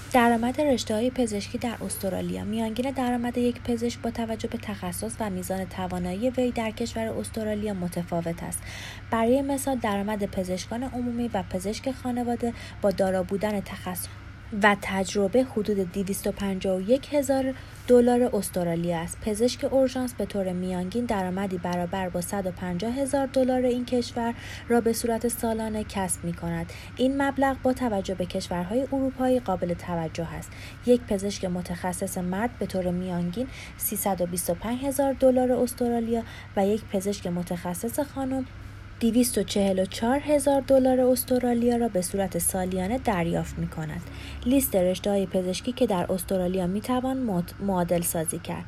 درآمد رشته‌های پزشکی در استرالیا. میانگین درآمد یک پزشک با توجه به تخصص و میزان توانایی وی در کشور استرالیا متفاوت است. برای مثال درآمد پزشکان عمومی و پزشک خانواده با دارا بودن تخصص و تجربه حدود 251,000 دلار استرالیا است. پزشک اورژانس به طور میانگین درآمدی برابر با 150,000 دلار این کشور را به صورت سالانه کسب می‌کند. این مبلغ با توجه به کشورهای اروپایی قابل توجه است. یک پزشک متخصص مرد به طور میانگین 325,000 دلار استرالیا و یک پزشک متخصص خانم 244,000 دلار استرالیا را به صورت سالیانه دریافت می‌کند. لیست رشته‌های پزشکی که در استرالیا می‌توان معادل سازی کرد: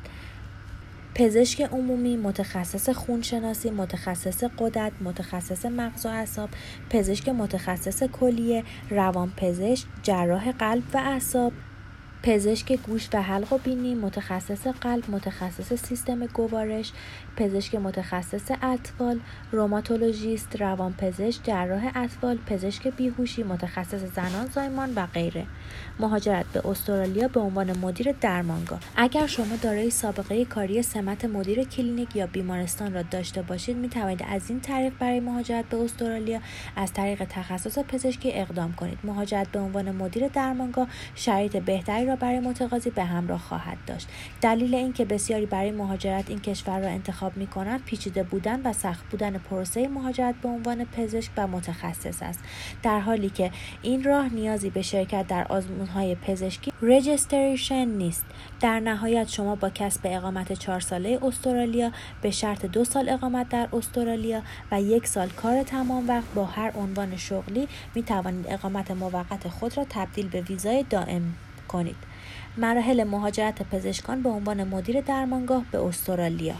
پزشک عمومی، متخصص خونشناسی، متخصص غدد، متخصص مغز و اعصاب، پزشک متخصص کلیه، روانپزشک، جراح قلب و اعصاب، پزشک گوش و حلق و بینی، متخصص قلب، متخصص سیستم گوارش، پزشک متخصص اطفال، روماتولوژیست، روانپزشک، جراح اطفال، پزشک بیهوشی، متخصص زنان زایمان و غیره. مهاجرت به استرالیا به عنوان مدیر درمانگاه. اگر شما دارای سابقه کاری سمت مدیر کلینیک یا بیمارستان را داشته باشید، می توانید از این طریق برای مهاجرت به استرالیا از طریق تخصص پزشکی اقدام کنید. مهاجرت به عنوان مدیر درمانگاه شرایط بهتری را برای متقاضی به همراه خواهد داشت. دلیل اینکه بسیاری برای مهاجرت این کشور را انتخاب می‌کنند پیچیده بودن و سخت بودن پروسه مهاجرت به عنوان پزشک و متخصص است، در حالی که این راه نیازی به شرکت در آزمون‌های پزشکی رجیستریشن نیست. در نهایت شما با کسب اقامت 4 ساله استرالیا به شرط 2 سال اقامت در استرالیا و 1 سال کار تمام وقت با هر عنوان شغلی می توانید اقامت موقت خود را تبدیل به ویزای دائم کنید. مراحل مهاجرت پزشکان به عنوان مدیر درمانگاه به استرالیا.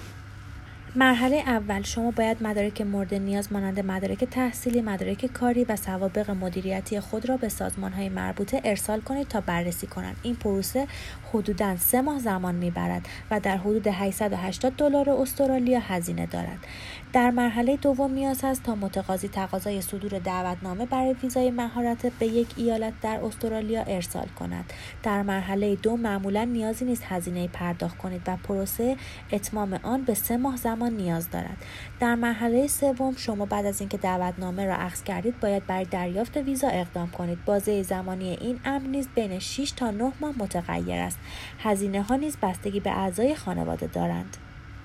مرحله اول، شما باید مدارک مورد نیاز مانند مدارک تحصیلی، مدارک کاری و سوابق مدیریتی خود را به سازمان‌های مربوطه ارسال کنید تا بررسی کنند. این پروسه حدوداً 3 ماه زمان می‌برد و در حدود 880 دلار استرالیا هزینه دارد. در مرحله دوم نیاز است تا متقاضی تقاضای صدور دعوتنامه برای ویزای مهاجرت به یک ایالت در استرالیا ارسال کند. در مرحله دو معمولاً نیازی نیست هزینه پرداخت کنید و پروسه اتمام آن به 3 ماه زمان نیاز دارد. در مرحله سوم شما بعد از اینکه دعوتنامه را اخذ کردید باید برای دریافت ویزا اقدام کنید. بازه زمانی این امر نیز بین 6 تا 9 ماه متغیر است. هزینه ها نیز بستگی به اعضای خانواده دارند.